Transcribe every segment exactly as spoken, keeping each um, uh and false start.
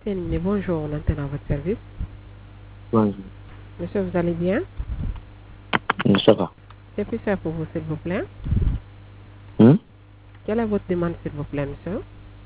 Bien, bonjour, on entend à votre service. Bonjour. Monsieur, vous allez bien? Ça va. Que puis-je faire pour vous, s'il vous plaît? Hum? Quelle est votre demande, s'il vous plaît, monsieur?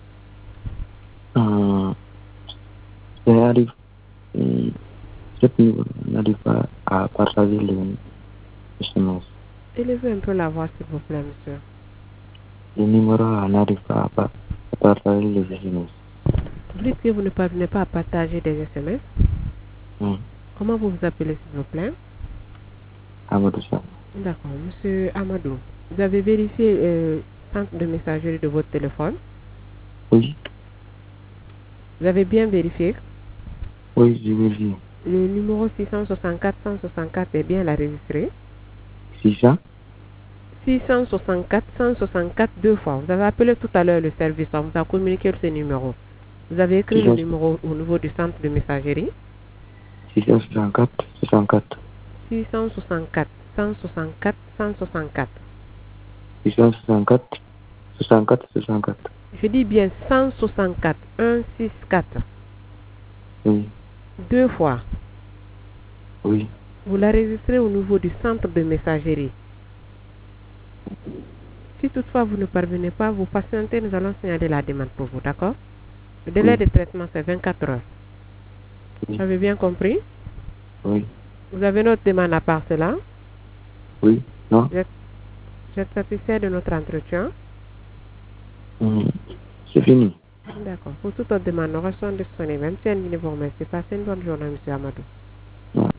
Euh, j'arrive, hum, cette niveau, on n'arrive pas à partager les S M S. Élevez un peu la voix, s'il vous plaît, monsieur. Le numéro, on n'arrive pas à, par- à partager les S M S. Vous dites que vous ne parvenez pas à partager des S M S. Hum. Comment vous vous appelez, s'il vous plaît? Amadou Sall. D'accord, monsieur Amadou. Vous avez vérifié le centre de messagerie de votre téléphone? Oui, Vous avez bien vérifié? oui, je vais dire. Le numéro six cent soixante-quatre cent soixante-quatre est bien l'enregistré. six cents? six cent soixante-quatre cent soixante-quatre deux fois. Vous avez appelé tout à l'heure le service, on vous a communiqué ce numéro. Vous avez écrit le numéro au niveau du centre de messagerie. six cent soixante-quatre, soixante-quatre. six cent soixante-quatre cent soixante-quatre cent soixante-quatre. six cent soixante-quatre, soixante-quatre, soixante-quatre. Je dis bien cent soixante-quatre, cent soixante-quatre. Oui, Deux fois. oui. Vous l'enregistrez au niveau du centre de messagerie. Si toutefois vous ne parvenez pas, vous patientez, nous allons signaler la demande pour vous, d'accord? Le délai Oui. de traitement, c'est vingt-quatre heures. Oui. Vous avez bien compris? Oui. Vous avez notre demande à part cela? Oui, non? Vous êtes, vous êtes satisfait de notre entretien? Hum, C'est fini. D'accord. Pour toute autre demande, nous restons disponibles. Même si elle ne vous remercie pas, passez une bonne journée, monsieur Amadou.